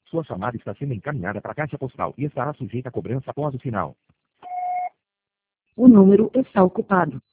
Sua chamada está sendo encaminhada para a caixa postal e estará sujeita a cobrança após o sinal. O número está ocupado.